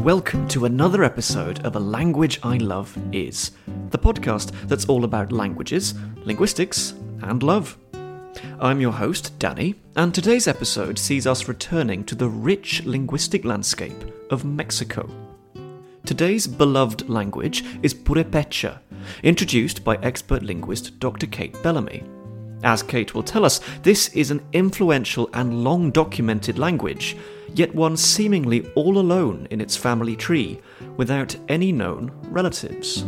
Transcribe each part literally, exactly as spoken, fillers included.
welcome to another episode of A Language I Love Is, the podcast that's all about languages, linguistics, and love. I'm your host, Danny, and today's episode sees us returning to the rich linguistic landscape of Mexico. Today's beloved language is Purepecha, introduced by expert linguist Doctor Kate Bellamy. As Kate will tell us, this is an influential and long-documented language, yet one seemingly all alone in its family tree, without any known relatives.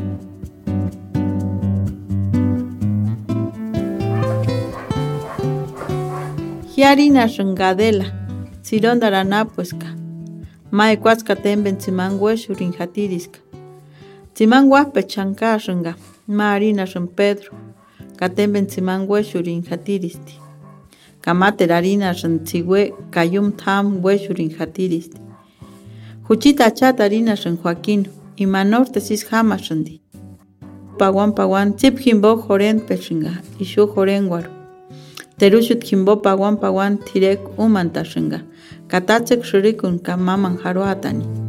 Hiarina Shungadela, Sirondara Puesca, Maequasca temben Timangwe Shurinjatiriska, Timangwa Pechanca Shunga, Marina Shun Pedro, Catemben Timangwe Shurinjatiristi, Kamaterarina Shantigwe, Kayum Tam We Shurinjatiristi, Juchita Chatarina Shan Joaquín, Imanorte Sis Hamashandi, Pawan Pawan, Tip Himbo Joren Peshinga, Ishu Jorenguaro. Terushut kimbo pawan pawan tirek umantashinga. Katatsek shurikun kamaman haruatani.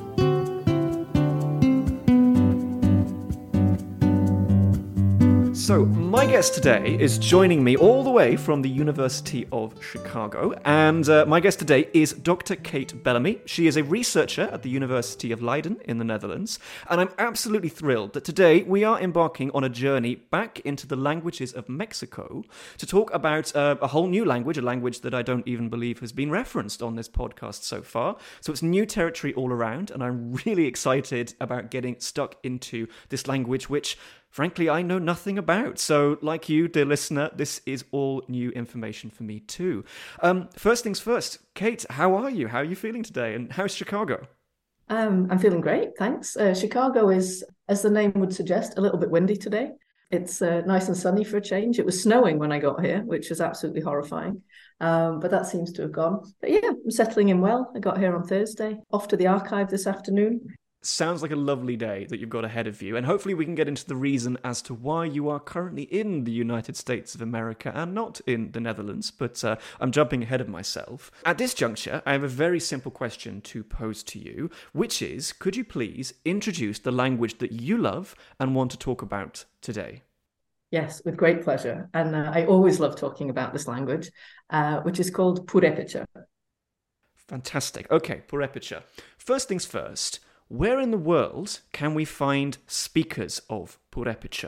So, my guest today is joining me all the way from the University of Chicago, and uh, my guest today is Doctor Kate Bellamy. She is a researcher at the University of Leiden in the Netherlands, and I'm absolutely thrilled that today we are embarking on a journey back into the languages of Mexico to talk about uh, a whole new language, a language that I don't even believe has been referenced on this podcast so far. So it's new territory all around, and I'm really excited about getting stuck into this language, which frankly, I know nothing about. So, like you, dear listener, this is all new information for me too. Um, first things first, Kate, how are you? How are you feeling today? And how's Chicago? Um, I'm feeling great, thanks. Uh, Chicago is, as the name would suggest, a little bit windy today. It's uh, nice and sunny for a change. It was snowing when I got here, which was absolutely horrifying. Um, but that seems to have gone. But yeah, I'm settling in well. I got here on Thursday, off to the archive this afternoon. Sounds like a lovely day that you've got ahead of you, and hopefully we can get into the reason as to why you are currently in the United States of America and not in the Netherlands, but uh, I'm jumping ahead of myself. At this juncture, I have a very simple question to pose to you, which is, could you please introduce the language that you love and want to talk about today? Yes, with great pleasure. And uh, I always love talking about this language, uh, which is called Purepecha. Fantastic. Okay, Purepecha. First things first, where in the world can we find speakers of Purepecha?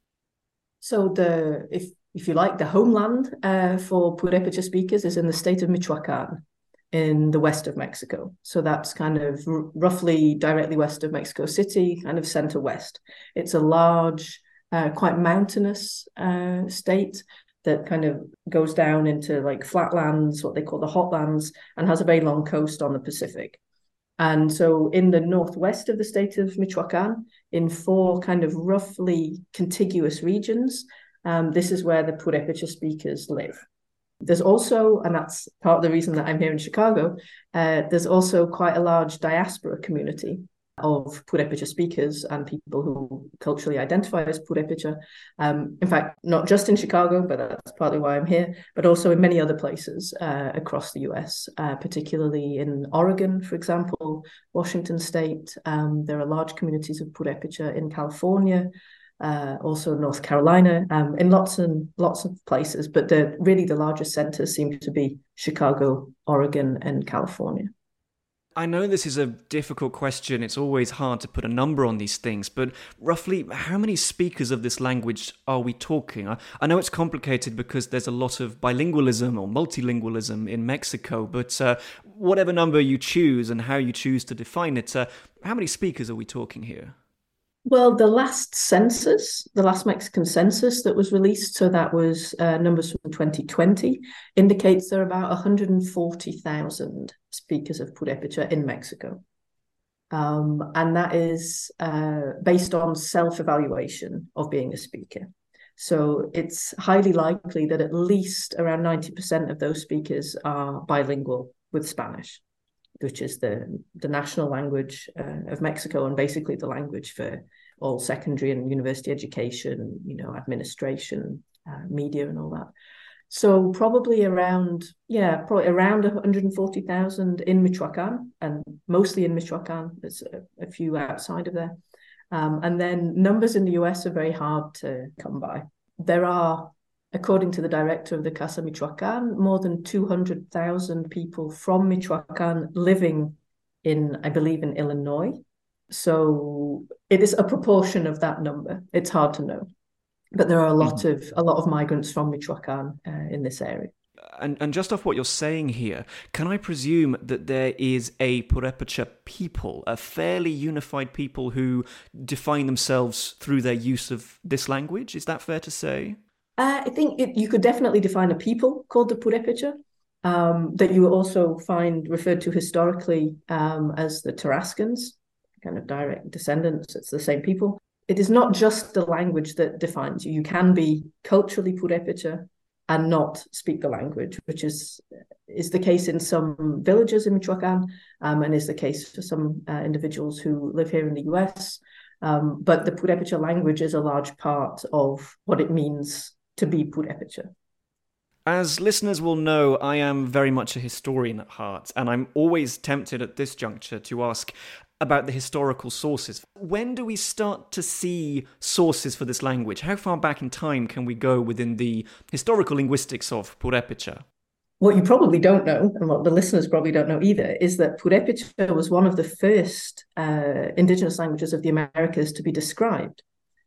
So the, if if you like, the homeland uh, for Purepecha speakers is in the state of Michoacán in the west of Mexico. So that's kind of r- roughly directly west of Mexico City, kind of center west. It's a large, uh, quite mountainous uh, state that kind of goes down into like flatlands, what they call the hotlands, and has a very long coast on the Pacific. And so in the northwest of the state of Michoacán, in four kind of roughly contiguous regions, um, this is where the Purepecha speakers live. There's also, and that's part of the reason that I'm here in Chicago, uh, there's also quite a large diaspora community of Purepecha speakers and people who culturally identify as Purepecha. Um, in fact, not just in Chicago, but that's partly why I'm here, but also in many other places uh, across the U S, uh, particularly in Oregon, for example, Washington State. Um, there are large communities of Purepecha in California, uh, also North Carolina, um, in lots and lots of places. But the, really the largest centers seem to be Chicago, Oregon, and California. I know this is a difficult question. It's always hard to put a number on these things, but roughly how many speakers of this language are we talking? I, I know it's complicated because there's a lot of bilingualism or multilingualism in Mexico, but uh, whatever number you choose and how you choose to define it, uh, how many speakers are we talking here? Well, the last census, the last Mexican census that was released, so that was uh, numbers from twenty twenty, indicates there are about one hundred forty thousand speakers of Purepecha in Mexico. Um, and that is uh, based on self-evaluation of being a speaker. So it's highly likely that at least around ninety percent of those speakers are bilingual with Spanish, which is the, the national language uh, of Mexico and basically the language for all secondary and university education, you know, administration, uh, media and all that. So probably around, yeah, probably around one hundred forty thousand in Michoacan, and mostly in Michoacan. There's a, a few outside of there. Um, and then numbers in the U S are very hard to come by. There are, according to the director of the Casa Michoacan, more than two hundred thousand people from Michoacan living in, I believe, in Illinois. So it is a proportion of that number. It's hard to know. But there are a lot mm-hmm. of a lot of migrants from Michoacan uh, in this area. And, and just off what you're saying here, can I presume that there is a Purepecha people, a fairly unified people who define themselves through their use of this language? Is that fair to say? Uh, I think it, you could definitely define a people called the Purepecha, um, that you also find referred to historically um, as the Tarascans, kind of direct descendants. It's the same people. It is not just the language that defines you. You can be culturally Purepecha and not speak the language, which is is the case in some villages in Michoacan, um, and is the case for some uh, individuals who live here in the U S. Um, but the Purepecha language is a large part of what it means to be Purepecha. As listeners will know, I am very much a historian at heart, and I'm always tempted at this juncture to ask about the historical sources. When do we start to see sources for this language? How far back in time can we go within the historical linguistics of Purepecha? What you probably don't know, and what the listeners probably don't know either, is that Purepecha was one of the first uh, indigenous languages of the Americas to be described.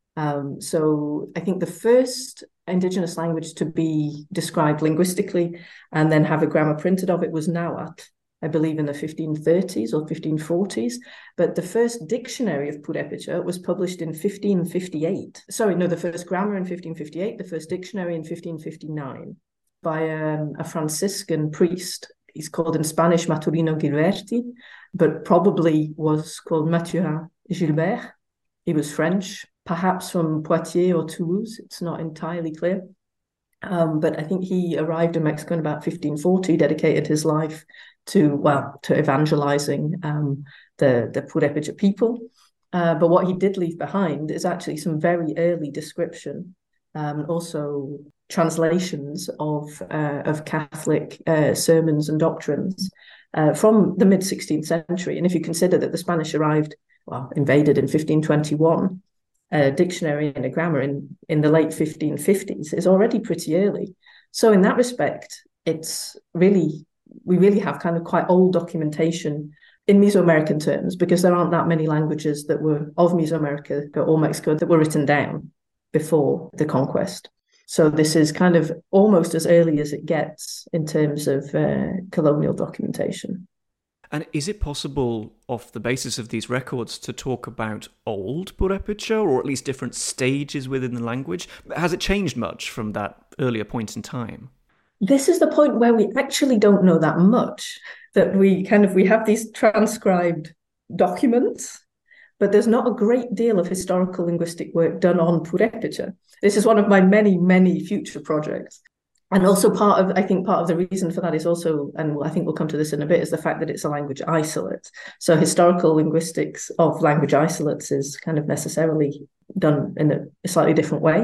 Um, so I think the first indigenous language to be described linguistically and then have a grammar printed of it was Nahuatl, I believe in the fifteen thirties or fifteen forties. But the first dictionary of Purepecha was published in fifteen fifty-eight. Sorry, no, the first grammar in fifteen fifty-eight, the first dictionary in fifteen fifty-nine by um, a Franciscan priest. He's called in Spanish Maturino Gilberti, but probably was called Mathurin Gilbert. He was French, perhaps from Poitiers or Toulouse. It's not entirely clear. Um, but I think he arrived in Mexico in about fifteen forty, dedicated his life to, well, to evangelizing um, the, the Purepecha people. Uh, but what he did leave behind is actually some very early description, um, also translations of, uh, of Catholic uh, sermons and doctrines uh, from the mid-sixteenth century. And if you consider that the Spanish arrived, well, invaded in fifteen twenty-one, a dictionary and a grammar in, in the late fifteen fifties is already pretty early. So in that respect, it's really, we really have kind of quite old documentation in Mesoamerican terms, because there aren't that many languages that were of Mesoamerica or Mexico that were written down before the conquest. So this is kind of almost as early as it gets in terms of uh, colonial documentation. And is it possible, off the basis of these records, to talk about old Purepecha, or at least different stages within the language? Has it changed much from that earlier point in time? This is the point where we actually don't know that much, that we kind of, we have these transcribed documents, but there's not a great deal of historical linguistic work done on Purepecha. This is one of my many, many future projects. And also part of, I think part of the reason for that is also, and I think we'll come to this in a bit, is the fact that it's a language isolate. So historical linguistics of language isolates is kind of necessarily done in a, a slightly different way.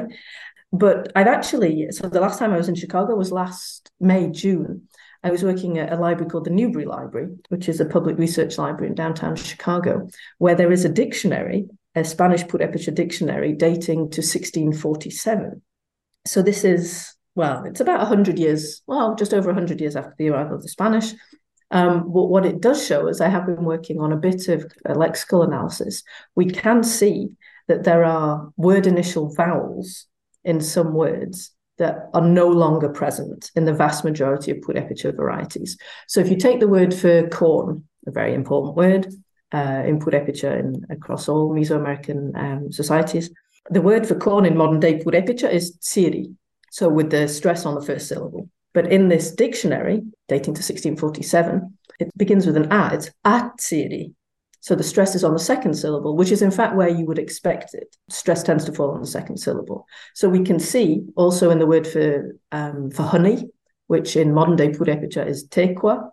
But I've actually, so the last time I was in Chicago was last May, June. I was working at a library called the Newbury Library, which is a public research library in downtown Chicago, where there is a dictionary, a Spanish Purepecha dictionary dating to sixteen forty-seven. So this is, well, it's about one hundred years, well, just over one hundred years after the arrival of the Spanish. Um, but what it does show, as I have been working on a bit of a lexical analysis, we can see that there are word initial vowels in some words that are no longer present in the vast majority of Purepecha varieties. So if you take the word for corn, a very important word uh, in Purepecha and across all Mesoamerican um, societies, the word for corn in modern day Purepecha is tsiri, so with the stress on the first syllable. But in this dictionary, dating to sixteen forty-seven, it begins with an a, it's atsiri. So the stress is on the second syllable, which is in fact where you would expect it. Stress tends to fall on the second syllable. So we can see also in the word for um, for honey, which in modern day Purepecha is tequa,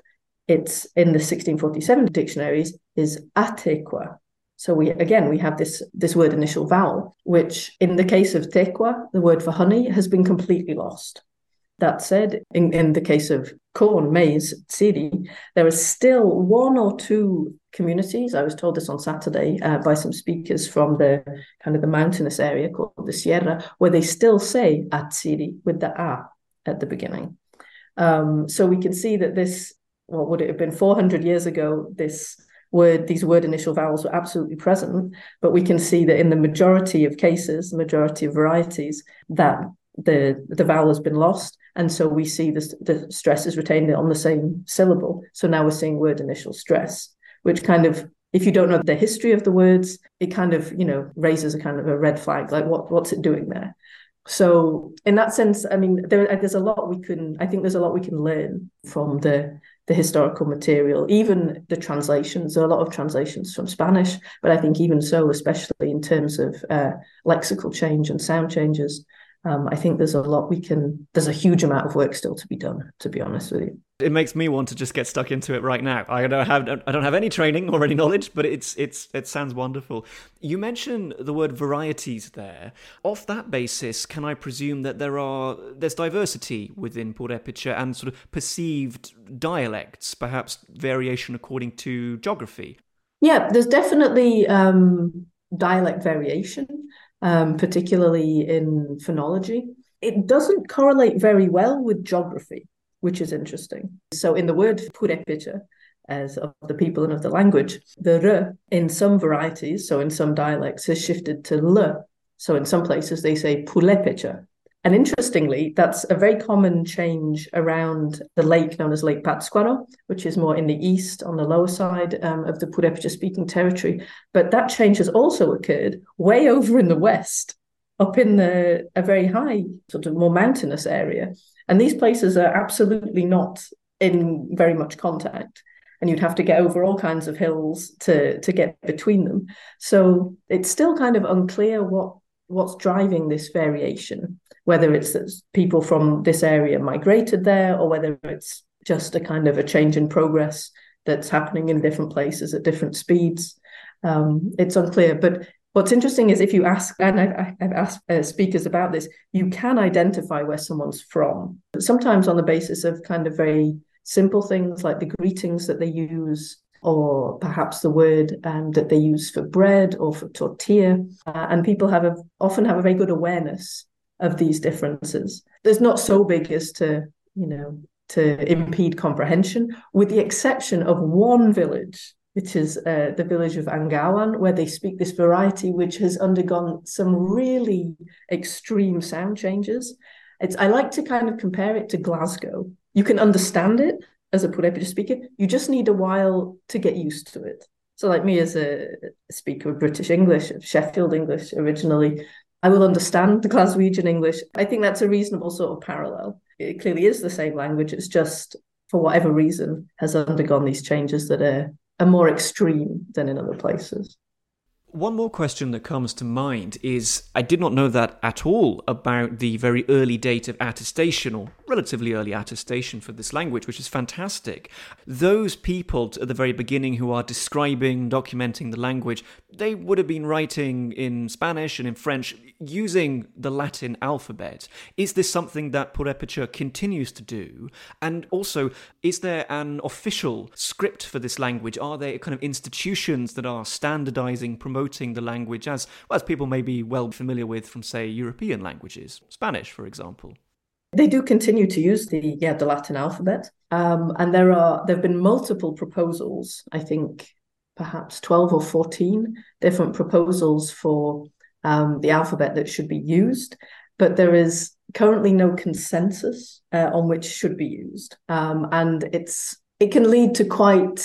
it's in the sixteen forty-seven dictionaries is atequa. So we again, we have this, this word initial vowel, which in the case of tequa, the word for honey, has been completely lost. That said, in, in the case of corn, maize, tsiri, there are still one or two communities. I was told this on Saturday uh, by some speakers from the kind of the mountainous area called the Sierra, where they still say atsiri with the a at the beginning. Um, so we can see that this, what would it have been four hundred years ago, this word, these word initial vowels were absolutely present, but we can see that in the majority of cases, the majority of varieties, that the the vowel has been lost, and so we see this, the stress is retained on the same syllable. So now we're seeing word initial stress, which kind of, if you don't know the history of the words, it kind of, you know, raises a kind of a red flag, like what what's it doing there? So in that sense, I mean, there, there's a lot we can, I think there's a lot we can learn from the the historical material, even the translations. There are a lot of translations from Spanish, but I think even so, especially in terms of uh, lexical change and sound changes, Um, I think there's a lot we can, there's a huge amount of work still to be done, to be honest with you. It makes me want to just get stuck into it right now. I don't have I don't have any training or any knowledge, but it's it's it sounds wonderful. You mentioned the word varieties there. Off that basis, can I presume that there are there's diversity within Purepecha and sort of perceived dialects, perhaps variation according to geography? Yeah, there's definitely um, dialect variation. Um, particularly in phonology. It doesn't correlate very well with geography, which is interesting. So in the word Purepecha, as of the people and of the language, the R in some varieties, so in some dialects, has shifted to L. So in some places they say Pulepecha. And interestingly, that's a very common change around the lake known as Lake Pátzcuaro, which is more in the east on the lower side um, of the Purepecha-speaking territory. But that change has also occurred way over in the west, up in the a very high, sort of more mountainous area. And these places are absolutely not in very much contact. And you'd have to get over all kinds of hills to, to get between them. So it's still kind of unclear what what's driving this variation, whether it's that people from this area migrated there or whether it's just a kind of a change in progress that's happening in different places at different speeds. Um, it's unclear. But what's interesting is if you ask, and I've, I've asked uh, speakers about this, you can identify where someone's from, sometimes on the basis of kind of very simple things like the greetings that they use, or perhaps the word um, that they use for bread or for tortilla. Uh, and people have a, often have a very good awareness of these differences. There's not so big as to, you know, to impede comprehension, with the exception of one village, which is uh, the village of Angawan, where they speak this variety, which has undergone some really extreme sound changes. It's, I like to kind of compare it to Glasgow. You can understand it as a Purepecha speaker, you just need a while to get used to it. So like me as a speaker of British English, of Sheffield English originally, I will understand the Glaswegian English. I think that's a reasonable sort of parallel. It clearly is the same language. It's just, for whatever reason, has undergone these changes that are, are more extreme than in other places. One more question that comes to mind is, I did not know that at all about the very early date of attestation, or relatively early attestation for this language, which is fantastic. Those people at the very beginning who are describing, documenting the language, they would have been writing in Spanish and in French using the Latin alphabet. Is this something that Purepecha continues to do? And also, is there an official script for this language? Are there kind of institutions that are standardizing, promoting the language as, well, as people may be well familiar with from, say, European languages, Spanish, for example? They do continue to use the yeah the Latin alphabet, um, and there are there have been multiple proposals. I think perhaps twelve or fourteen different proposals for um, the alphabet that should be used, but there is currently no consensus uh, on which should be used, um, and it's it can lead to quite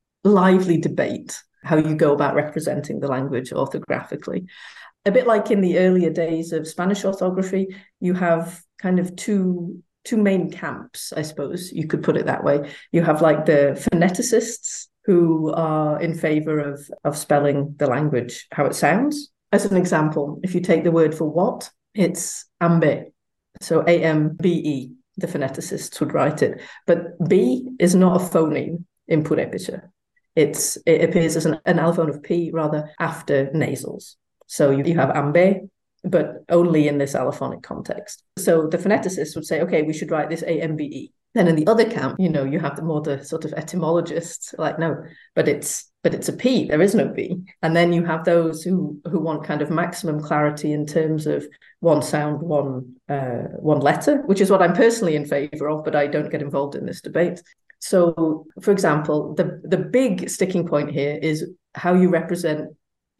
lively debate how you go about representing the language orthographically. A bit like in the earlier days of Spanish orthography, you have kind of two two main camps, I suppose you could put it that way. You have like the phoneticists who are in favor of, of spelling the language how it sounds. As an example, if you take the word for what, it's ambe. So A M B E, the phoneticists would write it. But B is not a phoneme in Purepecha. It's, it appears as an, an allophone of P rather after nasals. So you, you have ambe, but only in this allophonic context. So the phoneticists would say, okay, we should write this A M B E. Then in the other camp, you know, you have the more the sort of etymologists like, no, but it's but it's a P, there is no B. And then you have those who who want kind of maximum clarity in terms of one sound, one uh, one letter, which is what I'm personally in favor of, but I don't get involved in this debate. So, for example, the, the big sticking point here is how you represent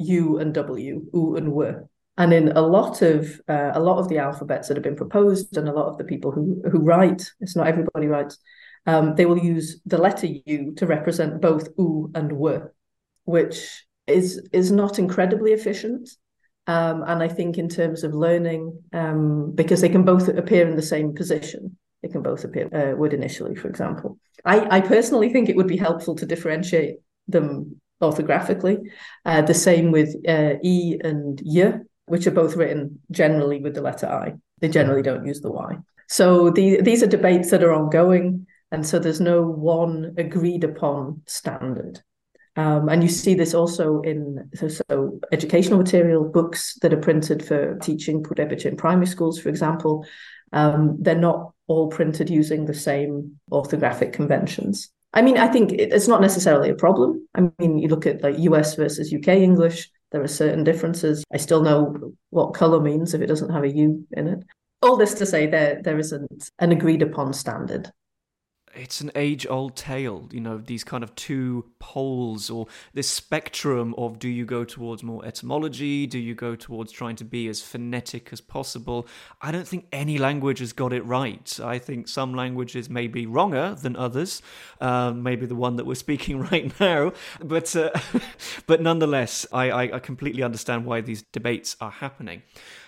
U and W, U and W. And in a lot of uh, a lot of the alphabets that have been proposed, and a lot of the people who who write, it's not everybody writes, um, they will use the letter U to represent both U and W, which is is not incredibly efficient. Um, and I think in terms of learning, um, because they can both appear in the same position, they can both appear uh, would initially, for example. I, I personally think it would be helpful to differentiate them orthographically. Uh, the same with uh, E and Y, which are both written generally with the letter I. They generally don't use the Y. So the, these are debates that are ongoing, and so there's no one agreed upon standard. Um, and you see this also in so, so educational material, books that are printed for teaching Purepecha in primary schools, for example. Um, they're not all printed using the same orthographic conventions. I mean, I think it's not necessarily a problem. I mean, you look at like U S versus U K English, there are certain differences. I still know what colour means if it doesn't have a U in it. All this to say there there isn't an agreed upon standard. It's an age-old tale, you know, these kind of two poles, or this spectrum of, do you go towards more etymology? Do you go towards trying to be as phonetic as possible? I don't think any language has got it right. I think some languages may be wronger than others, uh, maybe the one that we're speaking right now. But uh, but nonetheless, I, I completely understand why these debates are happening.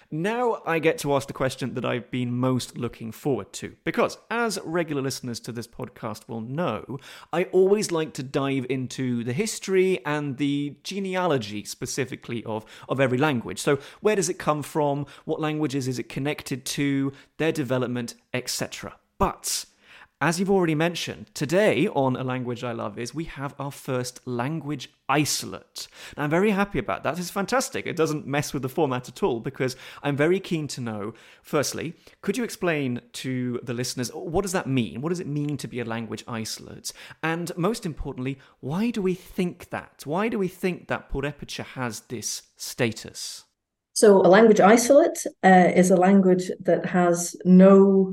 Now I get to ask the question that I've been most looking forward to, because as regular listeners to this podcast will know, I always like to dive into the history and the genealogy specifically of, of every language. So where does it come from? What languages is it connected to? Their development, et cetera. But as you've already mentioned, today on A Language I Love Is, we have our first language isolate. And I'm very happy about that. It's fantastic. It doesn't mess with the format at all, because I'm very keen to know, firstly, could you explain to the listeners, what does that mean? What does it mean to be a language isolate? And most importantly, why do we think that? Why do we think that Purepecha has this status? So a language isolate uh, is a language that has no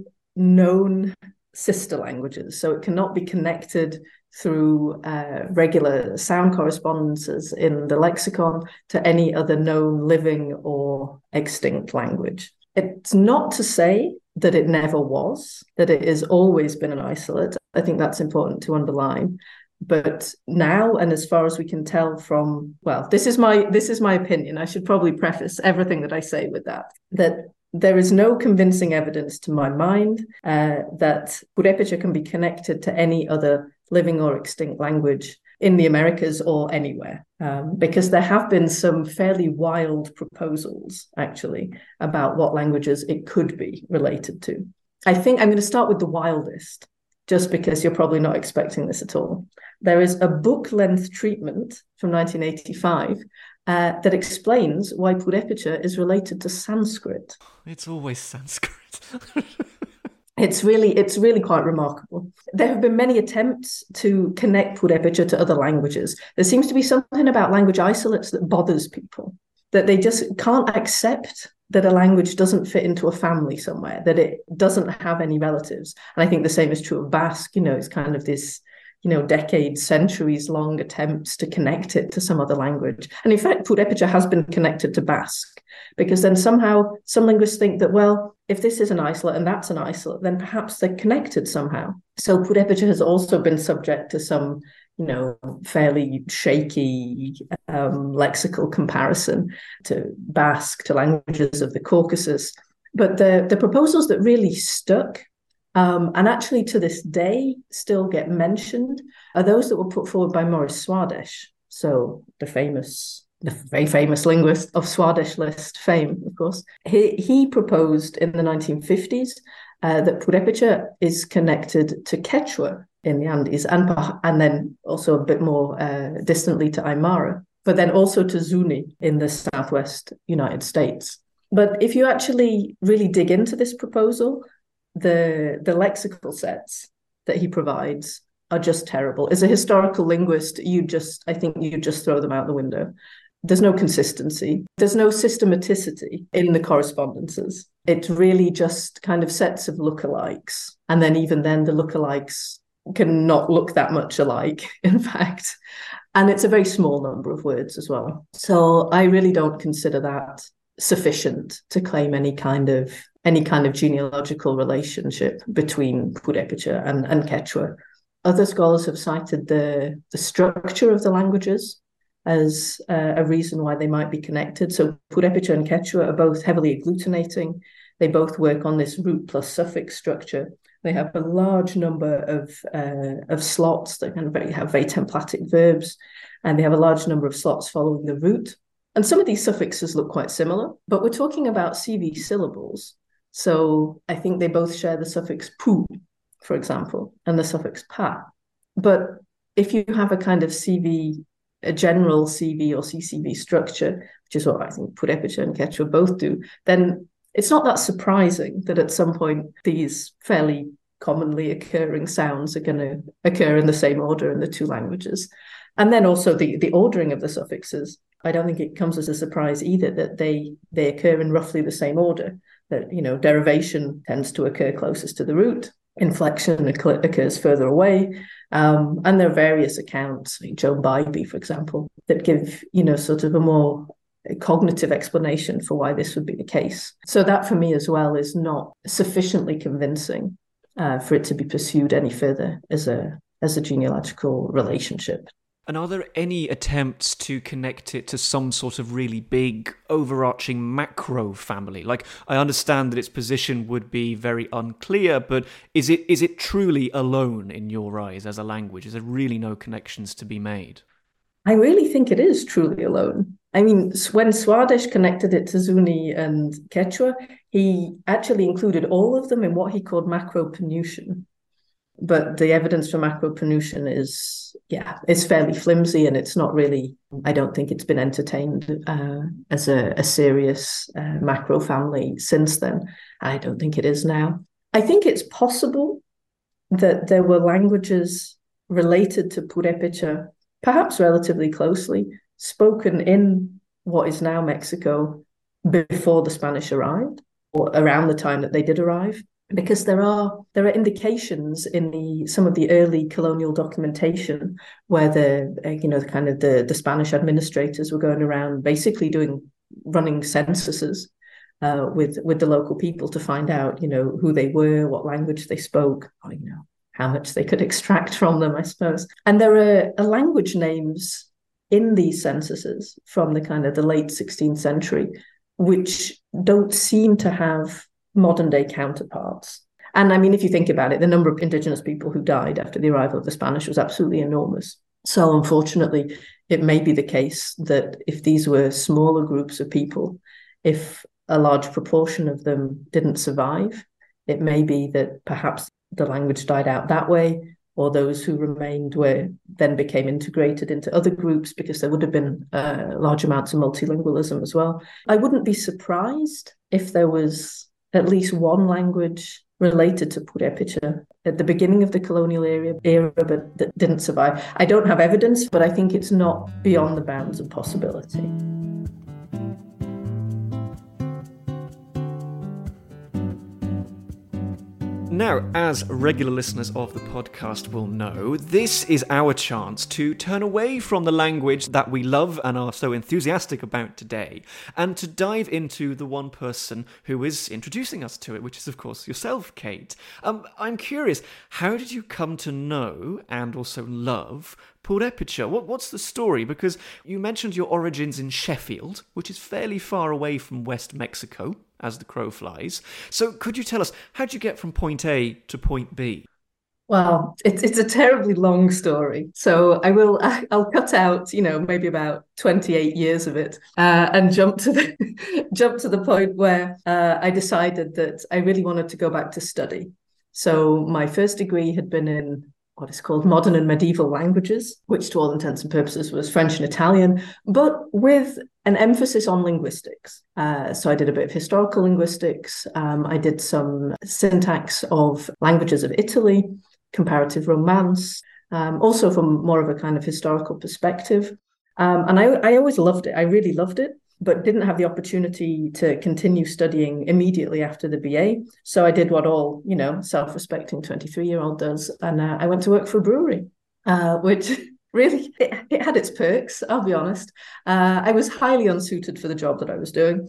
known sister languages, so it cannot be connected through uh, regular sound correspondences in the lexicon to any other known living or extinct language. It's not to say that it never was, that it has always been an isolate. I think that's important to underline. But now, and as far as we can tell from, well, this is my this is my opinion. I should probably preface everything that I say with that, that there is no convincing evidence to my mind uh, that Purepecha can be connected to any other living or extinct language in the Americas or anywhere, um, because there have been some fairly wild proposals, actually, about what languages it could be related to. I think I'm going to start with the wildest, just because you're probably not expecting this at all. There is a book-length treatment from nineteen eighty-five Uh, that explains why Purepecha is related to Sanskrit. It's always Sanskrit. It's really, it's really quite remarkable. There have been many attempts to connect Purepecha to other languages. There seems to be something about language isolates that bothers people, that they just can't accept that a language doesn't fit into a family somewhere, that it doesn't have any relatives. And I think the same is true of Basque. You know, it's kind of this, you know, decades, centuries long attempts to connect it to some other language. And in fact, Purepecha has been connected to Basque, because then somehow some linguists think that, well, if this is an isolate and that's an isolate, then perhaps they're connected somehow. So Purepecha has also been subject to some, you know, fairly shaky um, lexical comparison to Basque, to languages of the Caucasus. But the, the proposals that really stuck, Um, and actually to this day still get mentioned, are those that were put forward by Maurice Swadesh. So the famous, the very famous linguist of Swadesh list fame, of course. He, he proposed in the nineteen fifties uh, that Purepecha is connected to Quechua in the Andes, and, and then also a bit more uh, distantly to Aymara, but then also to Zuni in the Southwest United States. But if you actually really dig into this proposal, the the lexical sets that he provides are just terrible. As a historical linguist, you just, I think you just throw them out the window. There's no consistency. There's no systematicity in the correspondences. It's really just kind of sets of lookalikes. And then even then, the lookalikes can not look that much alike, in fact. And it's a very small number of words as well. So I really don't consider that sufficient to claim any kind of any kind of genealogical relationship between Purépecha and, and Quechua. Other scholars have cited the, the structure of the languages as uh, a reason why they might be connected. So Purépecha and Quechua are both heavily agglutinating. They both work on this root plus suffix structure. They have a large number of uh, of slots that kind of very, have very templatic verbs, and they have a large number of slots following the root. And some of these suffixes look quite similar, but we're talking about C V syllables. So I think they both share the suffix pu, for example, and the suffix pa. But if you have a kind of C V, a general C V or C C V structure, which is what I think Purépecha and Quechua both do, then it's not that surprising that at some point these fairly commonly occurring sounds are going to occur in the same order in the two languages. And then also the, the ordering of the suffixes. I don't think it comes as a surprise either that they they occur in roughly the same order. That, you know, derivation tends to occur closest to the root, inflection occurs further away, um, and there are various accounts, like Joan Bybee, for example, that give, you know, sort of a more cognitive explanation for why this would be the case. So that for me as well is not sufficiently convincing uh, for it to be pursued any further as a as a genealogical relationship. And are there any attempts to connect it to some sort of really big, overarching macro family? Like, I understand that its position would be very unclear, but is it is it truly alone in your eyes as a language? Is there really no connections to be made? I really think it is truly alone. I mean, when Swadesh connected it to Zuni and Quechua, he actually included all of them in what he called Macro-Penutian. But the evidence for Macro-Penutian is, yeah, it's fairly flimsy, and it's not really, I don't think it's been entertained uh, as a, a serious uh, macro family since then. I don't think it is now. I think it's possible that there were languages related to Purépecha, perhaps relatively closely, spoken in what is now Mexico before the Spanish arrived, or around the time that they did arrive. Because there are there are indications in the some of the early colonial documentation where the uh, you know the kind of the, the Spanish administrators were going around basically doing running censuses uh, with with the local people to find out, you know, who they were, what language they spoke, or, you know, how much they could extract from them, I suppose. And there are, are language names in these censuses from the kind of the late sixteenth century, which don't seem to have modern day counterparts. And I mean, if you think about it, the number of indigenous people who died after the arrival of the Spanish was absolutely enormous. So unfortunately, it may be the case that if these were smaller groups of people, if a large proportion of them didn't survive, it may be that perhaps the language died out that way, or those who remained were then became integrated into other groups because there would have been uh, large amounts of multilingualism as well. I wouldn't be surprised if there was at least one language related to Purépecha at the beginning of the colonial era, era, but that didn't survive. I don't have evidence, but I think it's not beyond the bounds of possibility. Now, as regular listeners of the podcast will know, this is our chance to turn away from the language that we love and are so enthusiastic about today, and to dive into the one person who is introducing us to it, which is, of course, yourself, Kate. Um, I'm curious, how did you come to know and also love Purépecha? What, what's the story? Because you mentioned your origins in Sheffield, which is fairly far away from West Mexico, as the crow flies. So could you tell us, how did you get from point A to point B? Well, it's it's a terribly long story. So I will, I'll cut out, you know, maybe about twenty-eight years of it uh, and jump to the jump to the point where uh, I decided that I really wanted to go back to study. So my first degree had been in what is called modern and medieval languages, which to all intents and purposes was French and Italian, but with an emphasis on linguistics. Uh, so I did a bit of historical linguistics. Um, I did some syntax of languages of Italy, comparative Romance, um, also from more of a kind of historical perspective. Um, and I, I always loved it. I really loved it, but didn't have the opportunity to continue studying immediately after the B A. So I did what all, you know, self-respecting twenty-three-year-old does. And uh, I went to work for a brewery, uh, which really, it, it had its perks, I'll be honest. Uh, I was highly unsuited for the job that I was doing.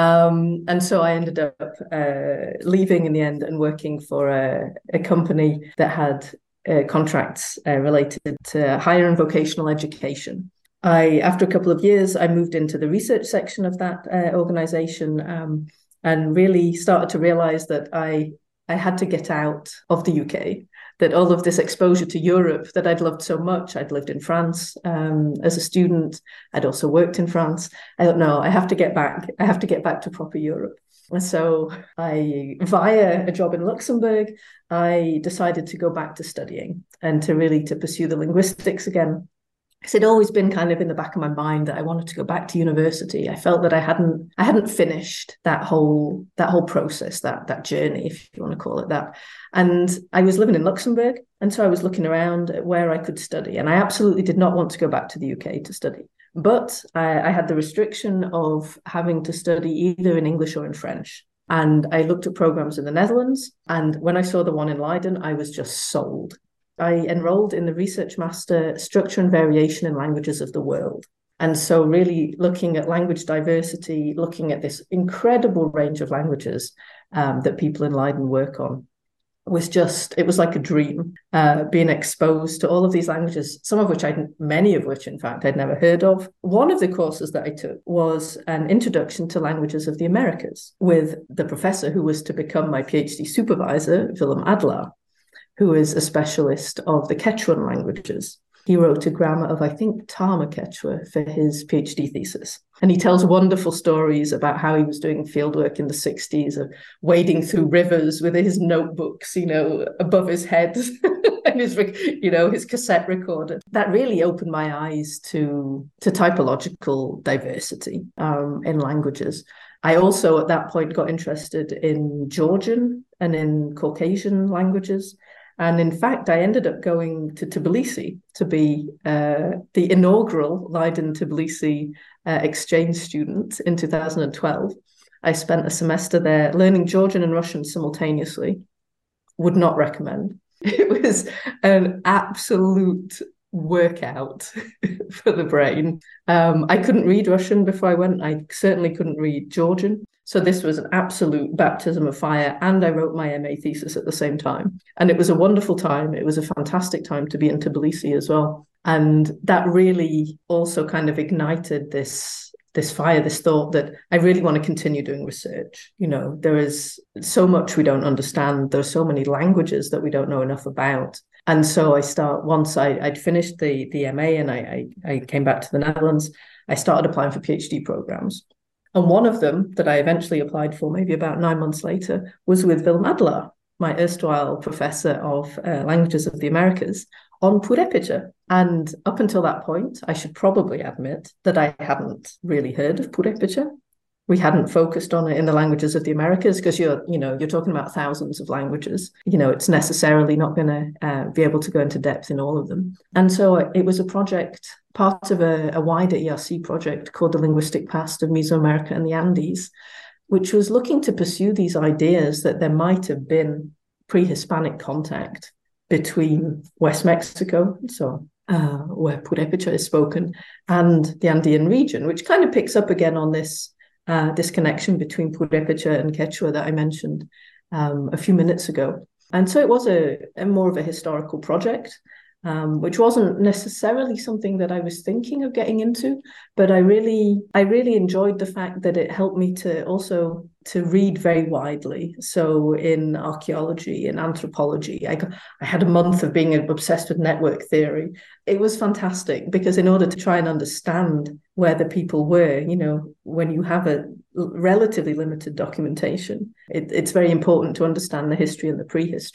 Um, and so I ended up uh, leaving in the end and working for a, a company that had uh, contracts uh, related to higher and vocational education. I, after a couple of years, I moved into the research section of that uh, organization um, and really started to realize that I, I had to get out of the U K, that all of this exposure to Europe that I'd loved so much. I'd lived in France um, as a student. I'd also worked in France. I don't know, I have to get back. I have to get back to proper Europe. And so I, via a job in Luxembourg, I decided to go back to studying and to really to pursue the linguistics again. Because it'd always been kind of in the back of my mind that I wanted to go back to university. I felt that I hadn't I hadn't finished that whole that whole process, that that journey, if you want to call it that. And I was living in Luxembourg, and so I was looking around at where I could study. And I absolutely did not want to go back to the U K to study. But I, I had the restriction of having to study either in English or in French. And I looked at programs in the Netherlands. And when I saw the one in Leiden, I was just sold. I enrolled in the Research Master Structure and Variation in Languages of the World. And so really looking at language diversity, looking at this incredible range of languages um, that people in Leiden work on was just, it was like a dream, uh, being exposed to all of these languages, some of which I'd, many of which, in fact, I'd never heard of. One of the courses that I took was an introduction to languages of the Americas with the professor who was to become my PhD supervisor, Willem Adelaar, who is a specialist of the Quechuan languages. He wrote a grammar of, I think, Tama Quechua for his PhD thesis. And he tells wonderful stories about how he was doing fieldwork in the sixties of wading through rivers with his notebooks, you know, above his head and his, you know, his cassette recorder. That really opened my eyes to, to typological diversity um, in languages. I also, at that point, got interested in Georgian and in Caucasian languages. And in fact, I ended up going to Tbilisi to be uh, the inaugural Leiden-Tbilisi uh, exchange student in two thousand twelve. I spent a semester there learning Georgian and Russian simultaneously. Would not recommend. It was an absolute workout for the brain. Um, I couldn't read Russian before I went. I certainly couldn't read Georgian. So this was an absolute baptism of fire. And I wrote my M A thesis at the same time. And it was a wonderful time. It was a fantastic time to be in Tbilisi as well. And that really also kind of ignited this, this fire, this thought that I really want to continue doing research. You know, there is so much we don't understand. There's so many languages that we don't know enough about. And so I start, once I, I'd finished the, the M A and I, I, I came back to the Netherlands, I started applying for PhD programs. And one of them that I eventually applied for, maybe about nine months later, was with Willem Adelaar, my erstwhile professor of uh, languages of the Americas, on Purepecha. And up until that point, I should probably admit that I hadn't really heard of Purepecha. We hadn't focused on it in the languages of the Americas because you're, you know, you're talking about thousands of languages. You know, it's necessarily not going to uh, be able to go into depth in all of them. And so it was a project, part of a, a wider E R C project called the Linguistic Past of Mesoamerica and the Andes, which was looking to pursue these ideas that there might have been pre-Hispanic contact between West Mexico, so uh, where Purepecha is spoken, and the Andean region, which kind of picks up again on this Uh, this connection between Purepecha and Quechua that I mentioned um, a few minutes ago. And so it was a, a more of a historical project, um, which wasn't necessarily something that I was thinking of getting into, but I really, I really enjoyed the fact that it helped me to also to read very widely. So in archaeology and anthropology, I, got, I had a month of being obsessed with network theory. It was fantastic because in order to try and understand where the people were, you know, when you have a relatively limited documentation, it, it's very important to understand the history and the prehistory.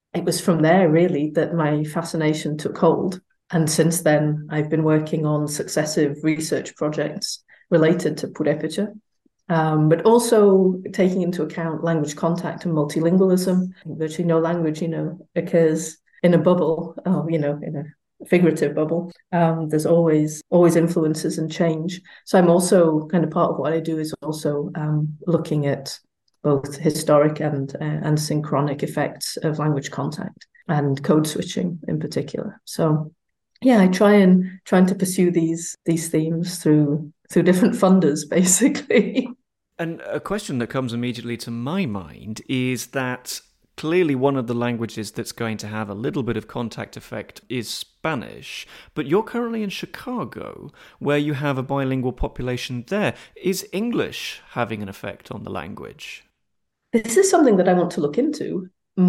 it was from there really that my fascination took hold. And since then, I've been working on successive research projects related to Purepecha, um, but also taking into account language contact and multilingualism. Virtually no language, you know, occurs in a bubble, oh, you know, in a figurative bubble. Um, there's always always influences and change. So I'm also kind of part of what I do is also um, looking at both historic and uh, and synchronic effects of language contact and code switching in particular. So yeah, I try and trying to pursue these these themes through through different funders, basically. And a question that comes immediately to my mind is that clearly one of the languages that's going to have a little bit of contact effect is Spanish, but you're currently in Chicago, where you have a bilingual population there. Is English having an effect on the language? This is something that I want to look into.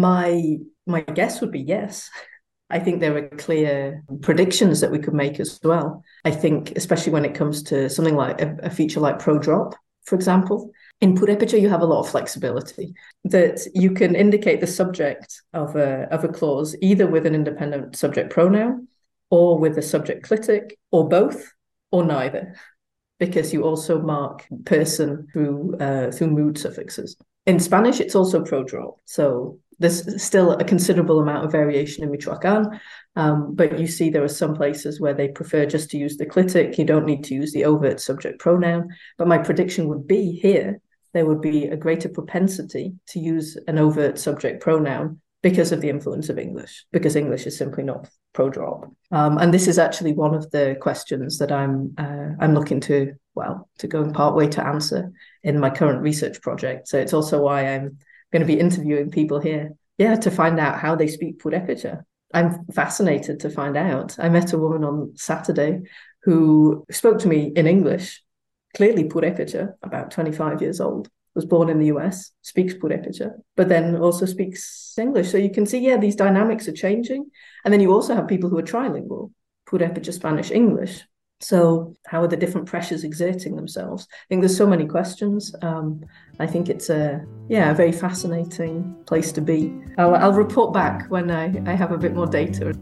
My my guess would be yes. I think there are clear predictions that we could make as well. I think, especially when it comes to something like a, a feature like ProDrop, for example. In Purepecha, you have a lot of flexibility that you can indicate the subject of a, of a clause either with an independent subject pronoun or with a subject clitic or both or neither, because you also mark person through uh, through mood suffixes. In Spanish, it's also ProDrop. So there's still a considerable amount of variation in Michoacan, um, but you see there are some places where they prefer just to use the clitic. You don't need to use the overt subject pronoun. But my prediction would be here, there would be a greater propensity to use an overt subject pronoun because of the influence of English, because English is simply not ProDrop. Um, and this is actually one of the questions that I'm uh, I'm looking to, well, to go in part way to answer in my current research project. So it's also why I'm going to be interviewing people here, yeah, to find out how they speak Purepecha. I'm fascinated to find out. I met a woman on Saturday who spoke to me in English, clearly Purepecha, about twenty-five years old, was born in the U S, speaks Purepecha, but then also speaks English. So you can see, yeah, these dynamics are changing. And then you also have people who are trilingual, Purepecha, Spanish, English. So how are the different pressures exerting themselves? I think there's so many questions. Um, I think it's a, yeah, a very fascinating place to be. I'll, I'll report back when I, I have a bit more data.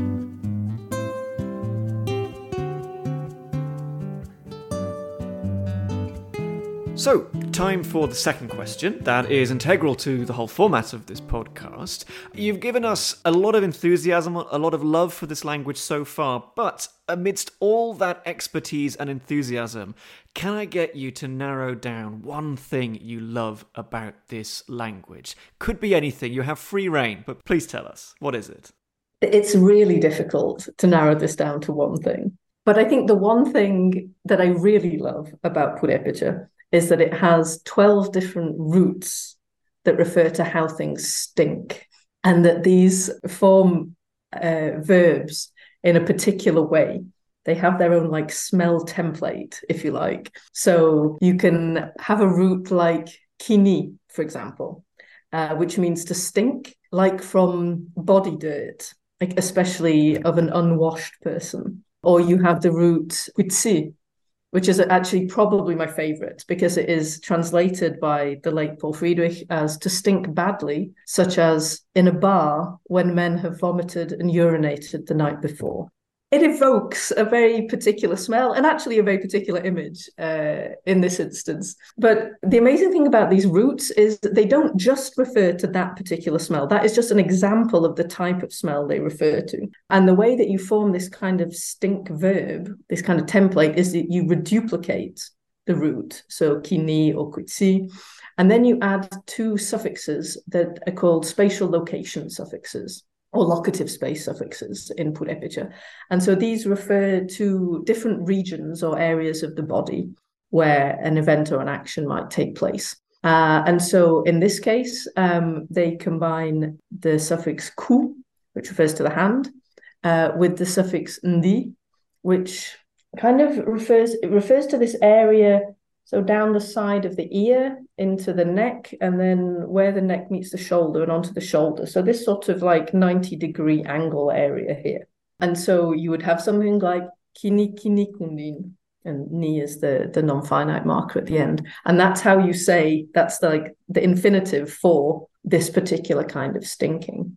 So, time for the second question that is integral to the whole format of this podcast. You've given us a lot of enthusiasm, a lot of love for this language so far, but amidst all that expertise and enthusiasm, can I get you to narrow down one thing you love about this language? Could be anything, you have free reign, but please tell us, what is it? It's really difficult to narrow this down to one thing. But I think the one thing that I really love about Purepecha is that it has twelve different roots that refer to how things stink, and that these form uh, verbs in a particular way. They have their own like smell template, if you like. So you can have a root like kini, for example, uh, which means to stink, like from body dirt, like especially of an unwashed person. Or you have the root huitsi, which is actually probably my favorite because it is translated by the late Paul Friedrich as to stink badly, such as in a bar when men have vomited and urinated the night before. It evokes a very particular smell and actually a very particular image uh, in this instance. But the amazing thing about these roots is that they don't just refer to that particular smell. That is just an example of the type of smell they refer to. And the way that you form this kind of stink verb, this kind of template, is that you reduplicate the root, so kini or kuitsi, and then you add two suffixes that are called spatial location suffixes, or locative space suffixes in Purepecha. And so these refer to different regions or areas of the body where an event or an action might take place. Uh, and so in this case, um, they combine the suffix ku, which refers to the hand, uh, with the suffix ndi, which kind of refers, it refers to this area, so down the side of the ear into the neck, and then where the neck meets the shoulder and onto the shoulder. So this sort of like ninety degree angle area here. And so you would have something like kini kini kundin, and ni is the, the non-finite marker at the end. And that's how you say, that's like the infinitive for this particular kind of stinking.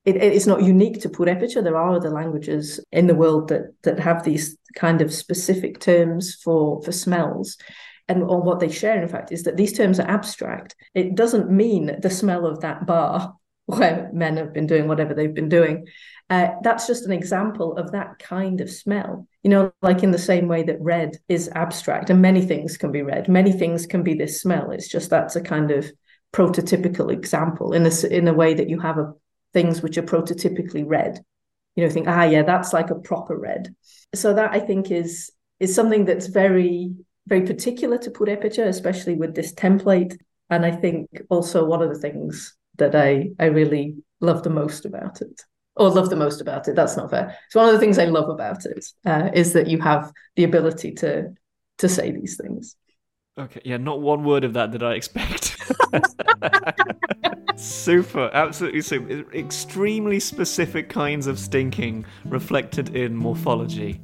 it, it's not unique to Purepecha. There are other languages in the world that that have these kind of specific terms for, for smells. And or what they share, in fact, is that these terms are abstract. It doesn't mean the smell of that bar where men have been doing whatever they've been doing. Uh, that's just an example of that kind of smell. You know, like in the same way that red is abstract, and many things can be red. Many things can be this smell. It's just that's a kind of prototypical example in a, in a way that you have a, things which are prototypically red. You know, think, ah, yeah, that's like a proper red. So that, I think, is is something that's very... very particular to Purepecha, especially with this template. And I think also one of the things that I, I really love the most about it, or love the most about it, that's not fair. It's one of the things I love about it, uh, is that you have the ability to to say these things. Okay, yeah, not one word of that did I expect. Super, absolutely super. Extremely specific kinds of stinking reflected in morphology.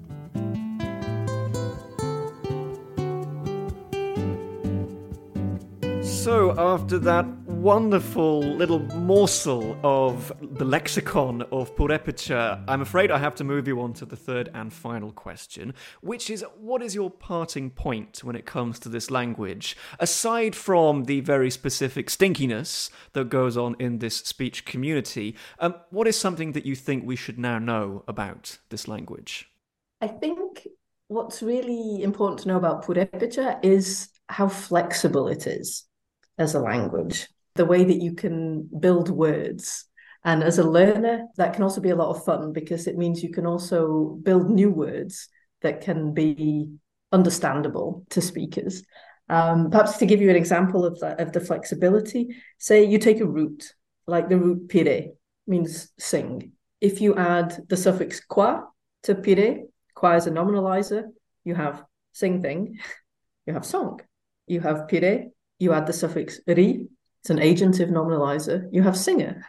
So after that wonderful little morsel of the lexicon of Purepecha, I'm afraid I have to move you on to the third and final question, which is, what is your parting point when it comes to this language? Aside from the very specific stinkiness that goes on in this speech community, um, what is something that you think we should now know about this language? I think what's really important to know about Purepecha is how flexible it is as a language, the way that you can build words. And as a learner, that can also be a lot of fun, because it means you can also build new words that can be understandable to speakers. Um, perhaps to give you an example of the, of the flexibility, say you take a root, like the root pire, means sing. If you add the suffix qua to pire, qua is a nominalizer, you have sing thing, you have song. You have pire, you add the suffix ri, it's an agentive nominalizer, you have singer.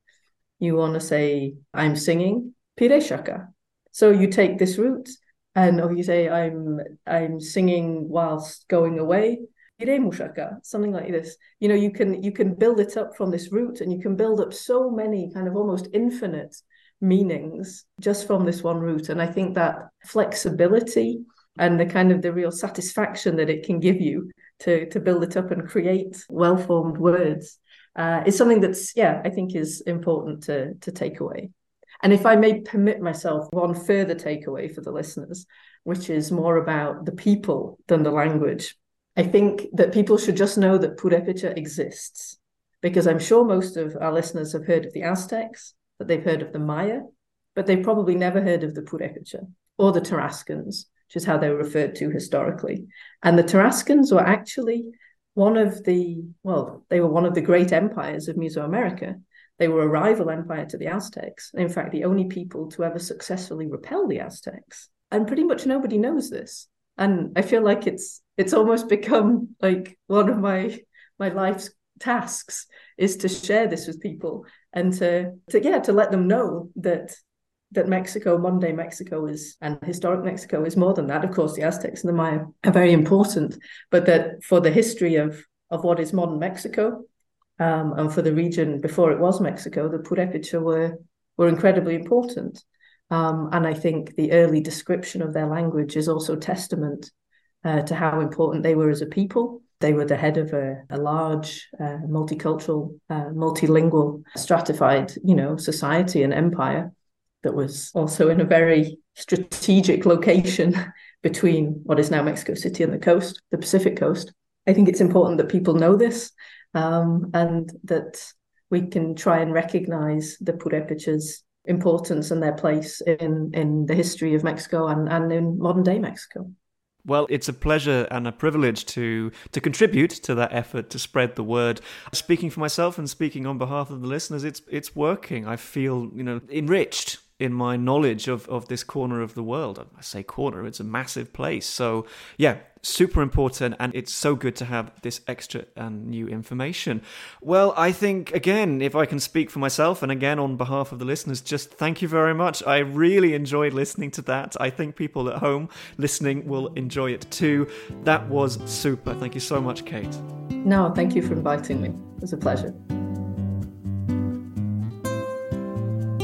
You want to say, I'm singing, pire shaka. So you take this root, and or you say, I'm I'm singing whilst going away, pire mushaka, something like this. You know, you can you can build it up from this root, and you can build up so many kind of almost infinite meanings just from this one root. And I think that flexibility and the kind of the real satisfaction that it can give you to, to build it up and create well-formed words uh, is something that's, yeah, I think is important to, to take away. And if I may permit myself one further takeaway for the listeners, which is more about the people than the language, I think that people should just know that Purepecha exists, because I'm sure most of our listeners have heard of the Aztecs, that they've heard of the Maya, but they've probably never heard of the Purepecha or the Tarascans, which is how they were referred to historically. And the Tarascans were actually one of the, well, they were one of the great empires of Mesoamerica. They were a rival empire to the Aztecs. In fact, the only people to ever successfully repel the Aztecs. And pretty much nobody knows this. And I feel like it's it's almost become like one of my my life's tasks is to share this with people and to, to yeah, to let them know that that Mexico, modern day Mexico is, and historic Mexico is more than that. Of course, the Aztecs and the Maya are very important, but that for the history of, of what is modern Mexico, um, and for the region before it was Mexico, the Purepecha were, were incredibly important. Um, and I think the early description of their language is also testament uh, to how important they were as a people. They were the head of a, a large, uh, multicultural, uh, multilingual, stratified, you know, society and empire that was also in a very strategic location between what is now Mexico City and the coast, the Pacific coast. I think it's important that people know this, um, and that we can try and recognize the Purepecha's importance and their place in, in the history of Mexico and, and in modern day Mexico. Well, it's a pleasure and a privilege to to contribute to that effort to spread the word. Speaking for myself and speaking on behalf of the listeners, it's it's working. I feel, you know, enriched in my knowledge of, of this corner of the world. I say corner, it's a massive place. So yeah, super important, and it's so good to have this extra and new information. Well, I think, again, if I can speak for myself and again on behalf of the listeners, just thank you very much. I really enjoyed listening to that. I think people at home listening will enjoy it too. That was super. Thank you so much, Kate. No, thank you for inviting me. It was a pleasure.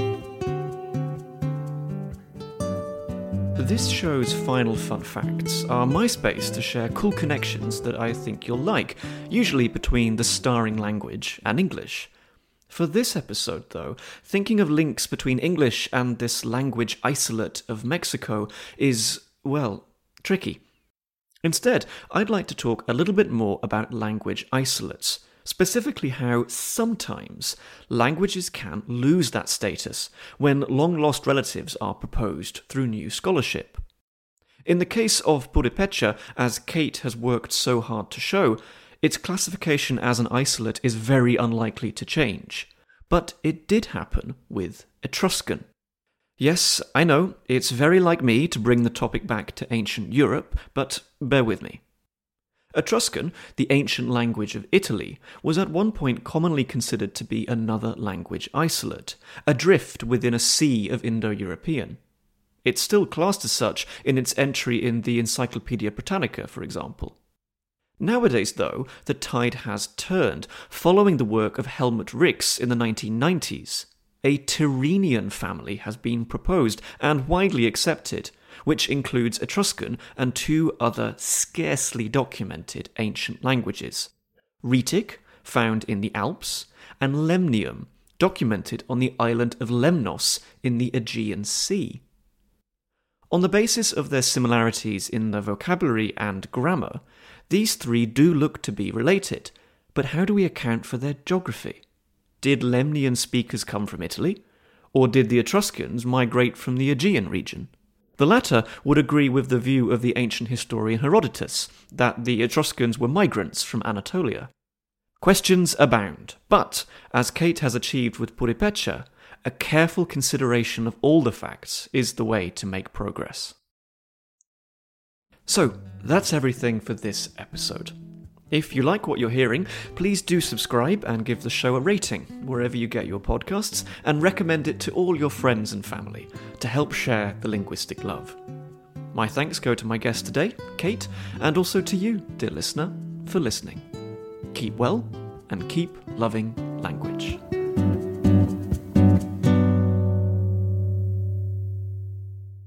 This show's final fun facts are my space to share cool connections that I think you'll like, usually between the starring language and English. For this episode, though, thinking of links between English and this language isolate of Mexico is, well, tricky. Instead, I'd like to talk a little bit more about language isolates, specifically how sometimes languages can lose that status when long-lost relatives are proposed through new scholarship. In the case of Purépecha, as Kate has worked so hard to show, its classification as an isolate is very unlikely to change. But it did happen with Etruscan. Yes, I know, it's very like me to bring the topic back to ancient Europe, but bear with me. Etruscan, the ancient language of Italy, was at one point commonly considered to be another language isolate, adrift within a sea of Indo-European. It's still classed as such in its entry in the Encyclopaedia Britannica, for example. Nowadays, though, the tide has turned, following the work of Helmut Rix in the nineteen nineties. A Tyrrhenian family has been proposed and widely accepted, which includes Etruscan and two other scarcely documented ancient languages, Rhetic, found in the Alps, and Lemnium, documented on the island of Lemnos in the Aegean Sea. On the basis of their similarities in their vocabulary and grammar, these three do look to be related, but how do we account for their geography? Did Lemnian speakers come from Italy, or did the Etruscans migrate from the Aegean region? The latter would agree with the view of the ancient historian Herodotus, that the Etruscans were migrants from Anatolia. Questions abound, but, as Kate has achieved with Purépecha, a careful consideration of all the facts is the way to make progress. So, that's everything for this episode. If you like what you're hearing, please do subscribe and give the show a rating wherever you get your podcasts, and recommend it to all your friends and family to help share the linguistic love. My thanks go to my guest today, Kate, and also to you, dear listener, for listening. Keep well and keep loving language.